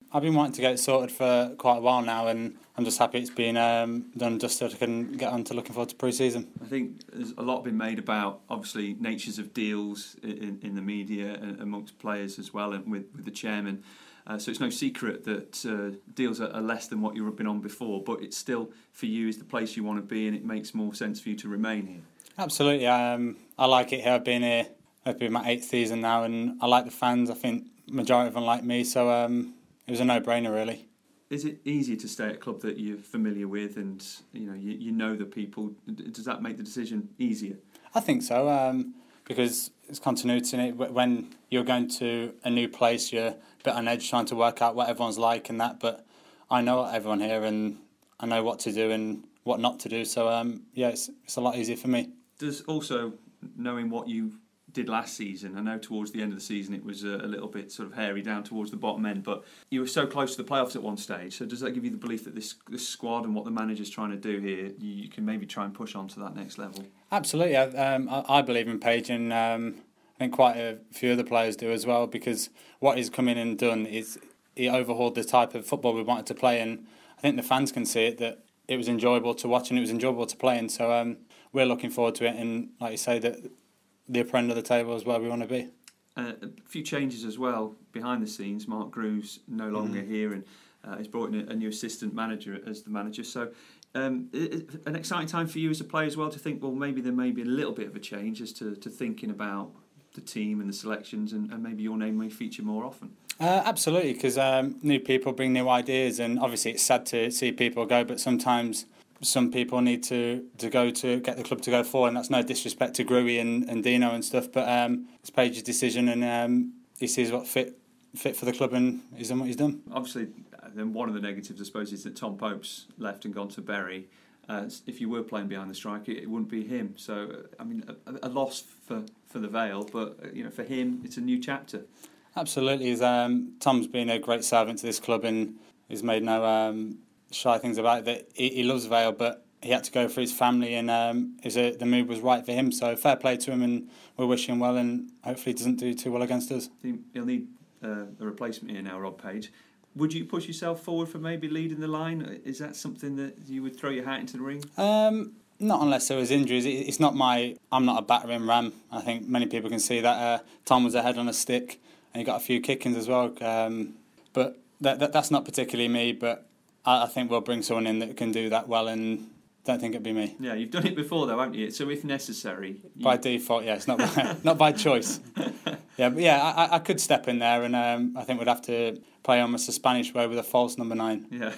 I've been wanting to get it sorted for quite a while now, and I'm just happy it's been done just so I can get on to looking forward to pre-season. I think there's a lot been made about, obviously, natures of deals in the media and amongst players as well, and with the chairman. So it's no secret that deals are less than what you've been on before, but it's still, for you, is the place you want to be, and it makes more sense for you to remain here. Absolutely. I like it here. I've been here, it'll be my 8th season now, and I like the fans. I think the majority of them like me, so it was a no-brainer, really. Is it easier to stay at a club that you're familiar with and you know the people? Does that make the decision easier? I think so, because it's continuity in it. When you're going to a new place, you're a bit on edge trying to work out what everyone's like and that, but I know everyone here and I know what to do and what not to do, so it's a lot easier for me. Does also knowing what you did last season, I know towards the end of the season it was a little bit sort of hairy down towards the bottom end, but you were so close to the playoffs at one stage, so does that give you the belief that this squad and what the manager's trying to do here, you can maybe try and push on to that next level? Absolutely. I believe in Page, and I think quite a few other players do as well, because what he's come in and done is he overhauled the type of football we wanted to play, and I think the fans can see it, that it was enjoyable to watch and it was enjoyable to play in, so we're looking forward to it, and like you say, that the upper end of the table is where we want to be. A few changes as well behind the scenes. Mark Groove's no longer here, and he's brought in a new assistant manager as the manager. So an exciting time for you as a player as well, to think, well, maybe there may be a little bit of a change as to thinking about the team and the selections, and maybe your name may feature more often. Absolutely, because new people bring new ideas, and obviously it's sad to see people go, but sometimes some people need to go to get the club to go forward, and that's no disrespect to Gruey and Dino and stuff, but it's Page's decision, and he sees what fit for the club, and he's done what he's done. Obviously, then one of the negatives, I suppose, is that Tom Pope's left and gone to Bury. If you were playing behind the strike, it wouldn't be him. So, I mean, a loss for the Vale, but for him, it's a new chapter. Absolutely, Tom's been a great servant to this club, and he's made no shy things about it, that he loves Vale, but he had to go for his family, and the move was right for him, so fair play to him, and we're wishing him well, and hopefully he doesn't do too well against us. He'll need a replacement here now, Rob Page. Would you push yourself forward for maybe leading the line? Is that something that you would throw your hat into the ring? Not unless there was injuries. It's not I'm not a battering ram. I think many people can see that. Tom was ahead on a stick, and he got a few kickings as well, but that's not particularly me, but I think we'll bring someone in that can do that well, and don't think it'd be me. Yeah, you've done it before though, haven't you? So if necessary... By default, yes, not by choice. Yeah, but I could step in there, and I think we'd have to play almost a Spanish way with a false number 9. Yeah,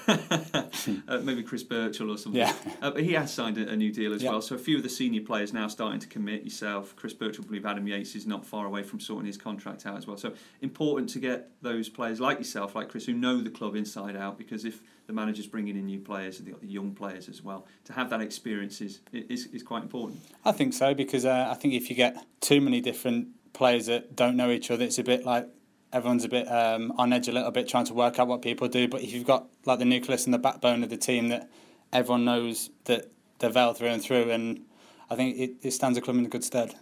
maybe Chris Birchall or something. Yeah. But he has signed a new deal as well, so a few of the senior players now starting to commit. Yourself, Chris Birchall, I believe Adam Yates is not far away from sorting his contract out as well. So important to get those players like yourself, like Chris, who know the club inside out, because if the manager's bringing in new players, they've got the young players as well, to have that experience is quite important. I think so, because I think if you get too many different players that don't know each other, it's a bit like everyone's a bit on edge a little bit trying to work out what people do. But if you've got like the nucleus and the backbone of the team that everyone knows that they're Vale through and through, and I think it stands a club in good stead.